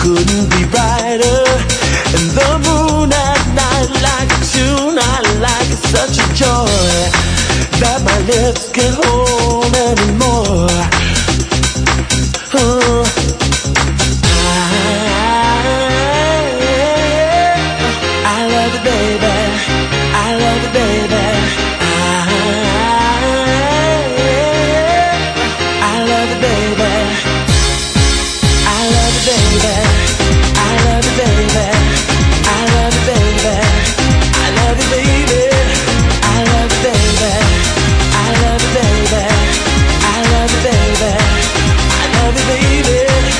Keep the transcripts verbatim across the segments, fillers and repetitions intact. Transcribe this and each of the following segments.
couldn't be brighter. And the moon at night like a tune I like. It's such a joy that my lips can't hold anymore. Oh, I, I love you, baby. I love you, baby. I, I love you, baby. I love you, baby. I love you, baby. I love you, baby. I love you, baby. I love you, baby. I love you, baby. I love you, baby. I love you, baby.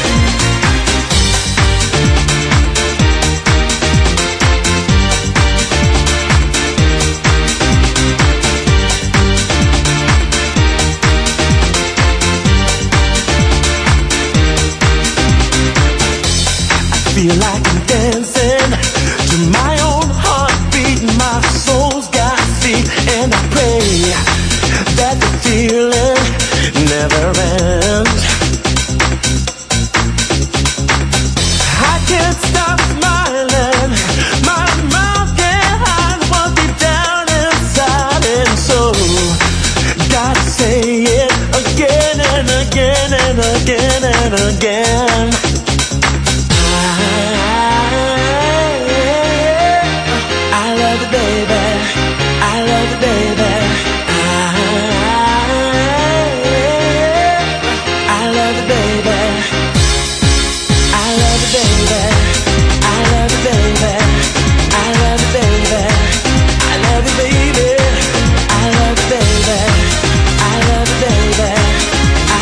Feel like I'm dancing to my own heartbeat. My soul's got feet, and I pray that the feeling never ends. I can't stop smiling, my mouth can't hide what's deep down inside, and so gotta say it again and again and again and again.